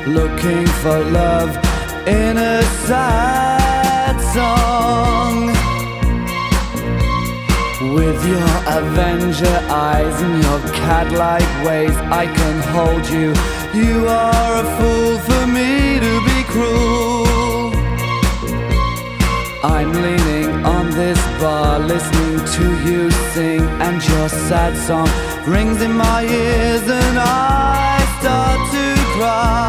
looking for love in a sad song. With your Avenger eyes and your cat-like ways, I can hold you. You are a fool for me to be cruel. I'm leaning on this bar, listening to you sing, and your sad song rings in my ears, and I start to cry.